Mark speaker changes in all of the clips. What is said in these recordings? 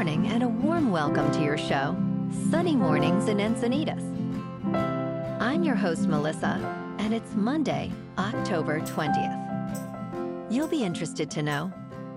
Speaker 1: morning and a warm welcome to your show, Sunny Mornings in Encinitas. I'm your host, Melissa, and it's Monday, October 20th. You'll be interested to know,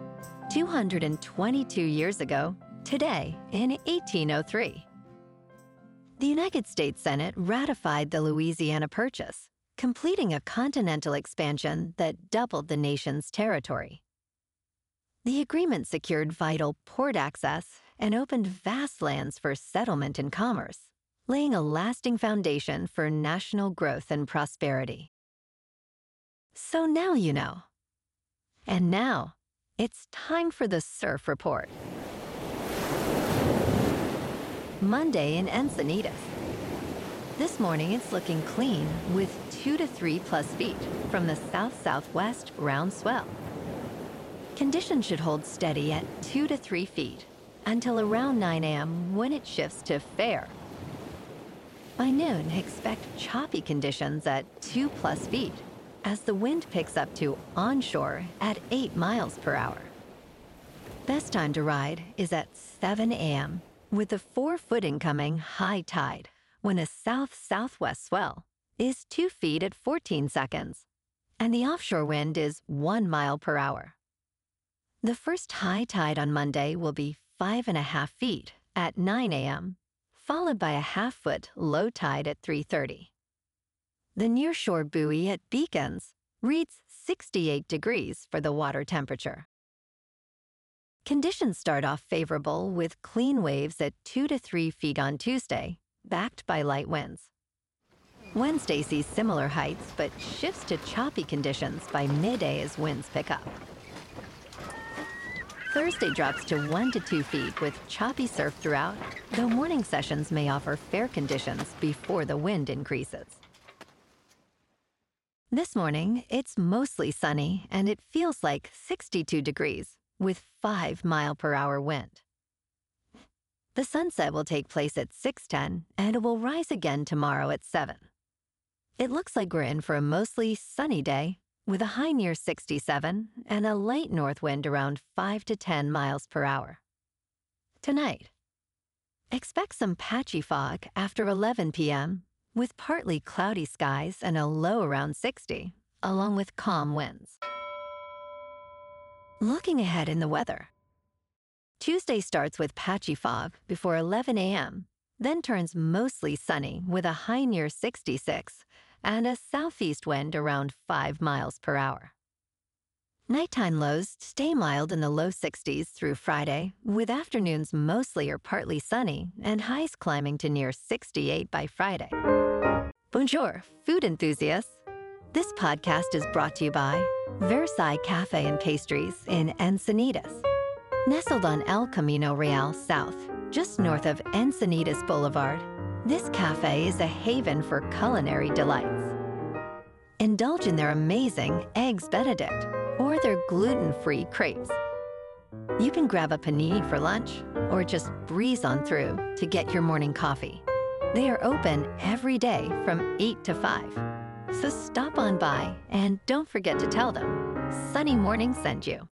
Speaker 1: 222 years ago, today in 1803, the United States Senate ratified the Louisiana Purchase, completing a continental expansion that doubled the nation's territory. The agreement secured vital port access and opened vast lands for settlement and commerce, laying a lasting foundation for national growth and prosperity. So now you know. And now, it's time for the Surf Report. Monday in Encinitas. This morning it's looking clean with 2 to 3 plus feet from the south-southwest round swell. Conditions should hold steady at 2 to 3 feet until around 9 a.m. when it shifts to fair. By noon, expect choppy conditions at 2 plus feet as the wind picks up to onshore at 8 miles per hour. Best time to ride is at 7 a.m. with a 4-foot incoming high tide when a south-southwest swell is 2 feet at 14 seconds and the offshore wind is 1 mile per hour. The first high tide on Monday will be 5.5 feet at 9 a.m., followed by a half-foot low tide at 3:30. The nearshore buoy at Beacons reads 68 degrees for the water temperature. Conditions start off favorable with clean waves at 2 to 3 feet on Tuesday, backed by light winds. Wednesday sees similar heights but shifts to choppy conditions by midday as winds pick up. Thursday drops to 1 to 2 feet with choppy surf throughout, though morning sessions may offer fair conditions before the wind increases. This morning, it's mostly sunny and it feels like 62 degrees with 5-mile-per-hour wind. The sunset will take place at 6:10 and it will rise again tomorrow at 7. It looks like we're in for a mostly sunny day with a high near 67 and a light north wind around 5 to 10 miles per hour. Tonight, expect some patchy fog after 11 p.m. with partly cloudy skies and a low around 60, along with calm winds. Looking ahead in the weather. Tuesday starts with patchy fog before 11 a.m., then turns mostly sunny with a high near 66 and a southeast wind around 5 miles per hour. Nighttime lows stay mild in the low 60s through Friday, with afternoons mostly or partly sunny and highs climbing to near 68 by Friday. Bonjour, food enthusiasts. This podcast is brought to you by Versailles Cafe and Pastries in Encinitas. Nestled on El Camino Real South, just north of Encinitas Boulevard, this cafe is a haven for culinary delights. Indulge in their amazing Eggs Benedict or their gluten-free crepes. You can grab a panini for lunch or just breeze on through to get your morning coffee. They are open every day from 8 to 5. So stop on by and don't forget to tell them Sunny Morning sent you.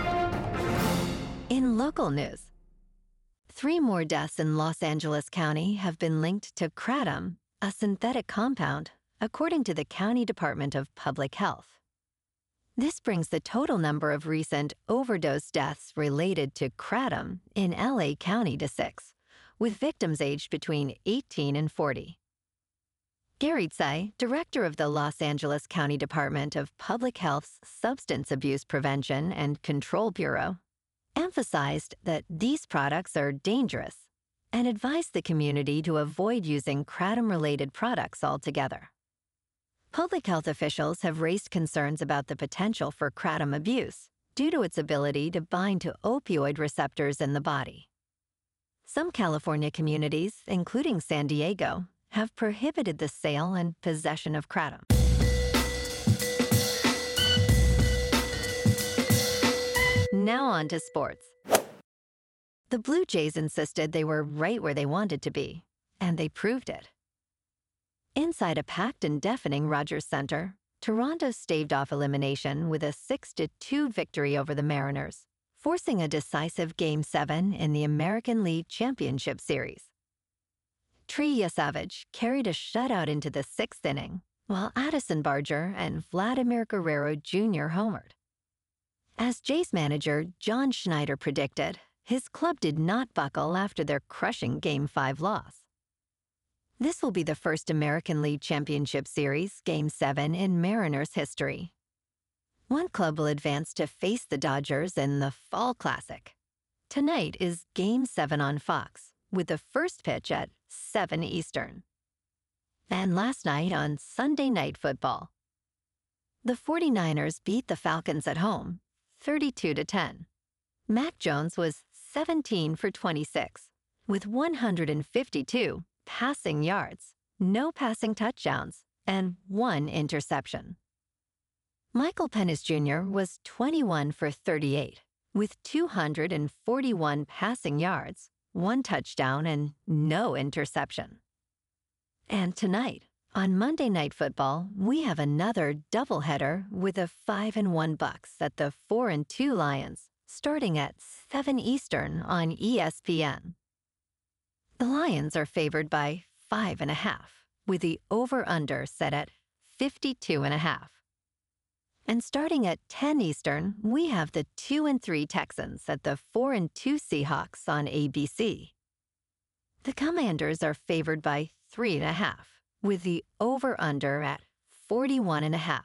Speaker 1: In local news, 3 more deaths in Los Angeles County have been linked to kratom, a synthetic compound, according to the County Department of Public Health. This brings the total number of recent overdose deaths related to kratom in LA County to 6, with victims aged between 18 and 40. Gary Tsai, director of the Los Angeles County Department of Public Health's Substance Abuse Prevention and Control Bureau, emphasized that these products are dangerous and advised the community to avoid using kratom-related products altogether. Public health officials have raised concerns about the potential for kratom abuse due to its ability to bind to opioid receptors in the body. Some California communities, including San Diego, have prohibited the sale and possession of kratom. Now on to sports. The Blue Jays insisted they were right where they wanted to be, and they proved it. Inside a packed and deafening Rogers Center, Toronto staved off elimination with a 6-2 victory over the Mariners, forcing a decisive Game 7 in the American League Championship Series. Trey Savage carried a shutout into the 6th inning, while Addison Barger and Vladimir Guerrero Jr. homered. As Jays manager John Schneider predicted, his club did not buckle after their crushing Game 5 loss. This will be the first American League Championship Series Game 7 in Mariners history. One club will advance to face the Dodgers in the Fall Classic. Tonight is Game 7 on Fox, with the first pitch at 7 Eastern. And last night on Sunday Night Football, the 49ers beat the Falcons at home, 32-10. Mac Jones was 17 for 26, with 152 passing yards, no passing touchdowns, and 1 interception. Michael Pennis Jr. was 21 for 38, with 241 passing yards, 1 touchdown, and no interception. And tonight, on Monday Night Football, we have another doubleheader with the 5-1 Bucks at the 4-2 Lions, starting at 7 Eastern on ESPN. The Lions are favored by 5.5, with the over-under set at 52.5. And starting at 10 Eastern, we have the 2-3 Texans at the 4-2 Seahawks on ABC. The Commanders are favored by 3.5, with the over-under at 41.5.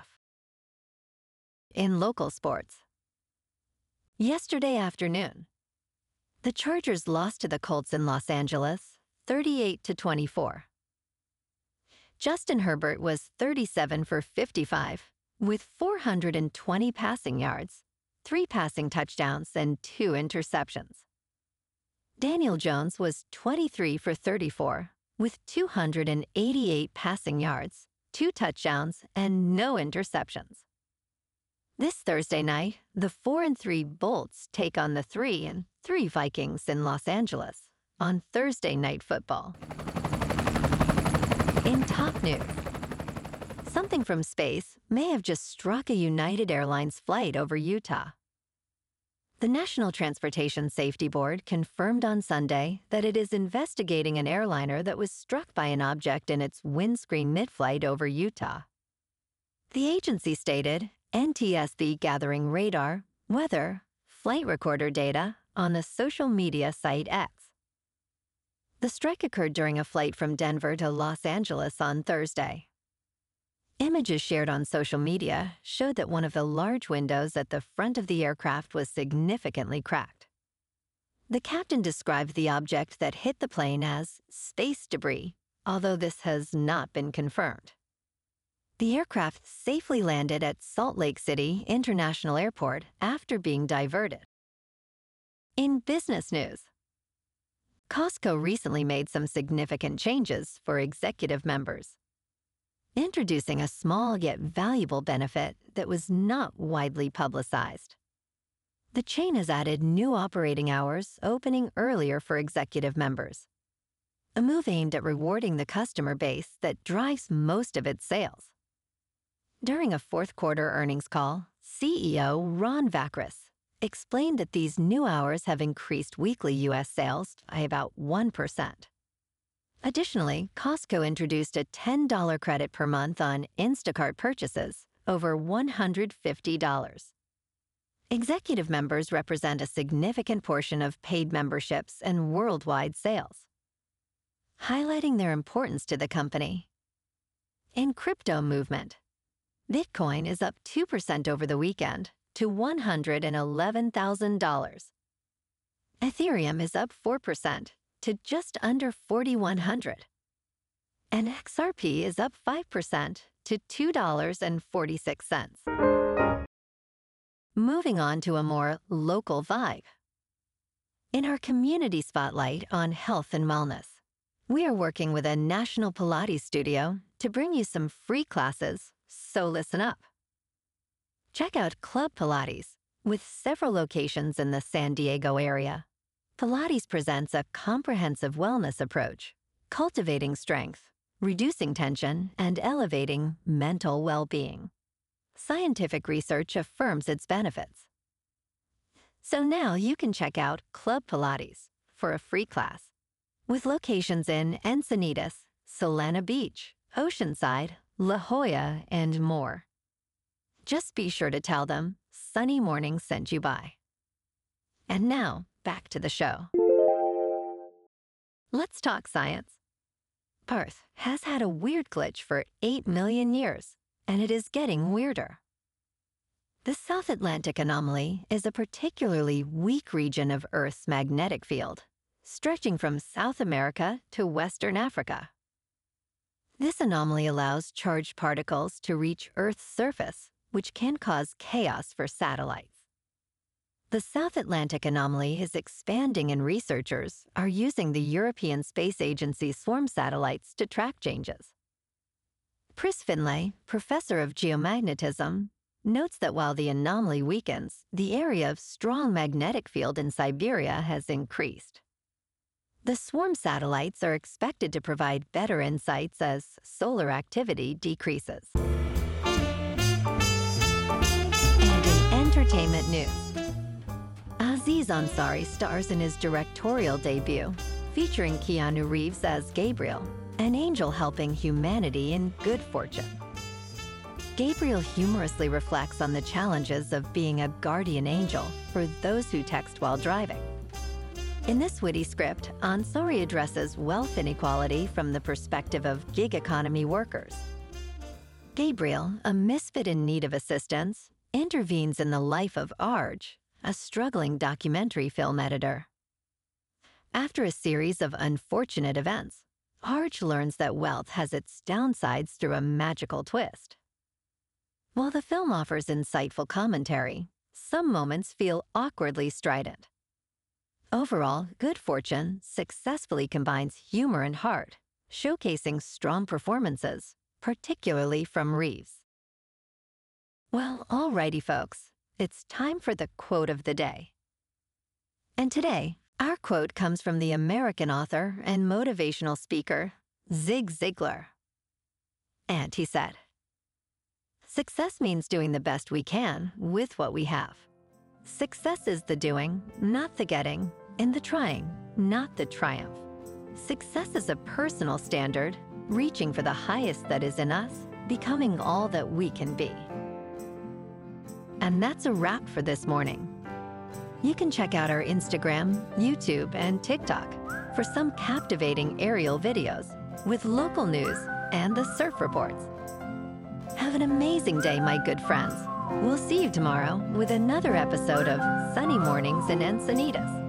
Speaker 1: In local sports, yesterday afternoon, the Chargers lost to the Colts in Los Angeles, 38-24. Justin Herbert was 37 for 55, with 420 passing yards, 3 passing touchdowns, and 2 interceptions. Daniel Jones was 23 for 34, with 288 passing yards, 2 touchdowns, and no interceptions. This Thursday night, the 4-3 Bolts take on the 3-3 Vikings in Los Angeles on Thursday Night Football. In top news, something from space may have just struck a United Airlines flight over Utah. The National Transportation Safety Board confirmed on Sunday that it is investigating an airliner that was struck by an object in its windscreen mid-flight over Utah. The agency stated NTSB gathering radar, weather, flight recorder data on the social media site X. The strike occurred during a flight from Denver to Los Angeles on Thursday. Images shared on social media showed that one of the large windows at the front of the aircraft was significantly cracked. The captain described the object that hit the plane as space debris, although this has not been confirmed. The aircraft safely landed at Salt Lake City International Airport after being diverted. In business news, Costco recently made some significant changes for executive members, introducing a small yet valuable benefit that was not widely publicized. The chain has added new operating hours opening earlier for executive members, a move aimed at rewarding the customer base that drives most of its sales. During a fourth-quarter earnings call, CEO Ron Vakris explained that these new hours have increased weekly U.S. sales by about 1%. Additionally, Costco introduced a $10 credit per month on Instacart purchases over $150. Executive members represent a significant portion of paid memberships and worldwide sales, highlighting their importance to the company. In crypto movement, Bitcoin is up 2% over the weekend to $111,000. Ethereum is up 4% to just under 4,100. And XRP is up 5% to $2.46. Moving on to a more local vibe. In our community spotlight on health and wellness, we are working with a national Pilates studio to bring you some free classes, so listen up. Check out Club Pilates, with several locations in the San Diego area. Pilates presents a comprehensive wellness approach, cultivating strength, reducing tension, and elevating mental well-being. Scientific research affirms its benefits. So now you can check out Club Pilates for a free class with locations in Encinitas, Solana Beach, Oceanside, La Jolla, and more. Just be sure to tell them Sunny Morning sent you by. And now, back to the show. Let's talk science. Earth has had a weird glitch for 8 million years, and it is getting weirder. The South Atlantic anomaly is a particularly weak region of Earth's magnetic field, stretching from South America to Western Africa. This anomaly allows charged particles to reach Earth's surface, which can cause chaos for satellites. The South Atlantic anomaly is expanding, and researchers are using the European Space Agency swarm satellites to track changes. Pris Finlay, professor of geomagnetism, notes that while the anomaly weakens, the area of strong magnetic field in Siberia has increased. The swarm satellites are expected to provide better insights as solar activity decreases. And in entertainment news, Aziz Ansari stars in his directorial debut, featuring Keanu Reeves as Gabriel, an angel helping humanity in good fortune. Gabriel humorously reflects on the challenges of being a guardian angel for those who text while driving. In this witty script, Ansari addresses wealth inequality from the perspective of gig economy workers. Gabriel, a misfit in need of assistance, intervenes in the life of Arj, a struggling documentary film editor. After a series of unfortunate events, Arj learns that wealth has its downsides through a magical twist. While the film offers insightful commentary, some moments feel awkwardly strident. Overall, Good Fortune successfully combines humor and heart, showcasing strong performances, particularly from Reeves. Well, alrighty folks, it's time for the quote of the day. And today, our quote comes from the American author and motivational speaker, Zig Ziglar. And he said, "Success means doing the best we can with what we have. Success is the doing, not the getting, and the trying, not the triumph. Success is a personal standard, reaching for the highest that is in us, becoming all that we can be." And that's a wrap for this morning. You can check out our Instagram, YouTube, and TikTok for some captivating aerial videos with local news and the surf reports. Have an amazing day, my good friends. We'll see you tomorrow with another episode of Sunny Mornings in Encinitas.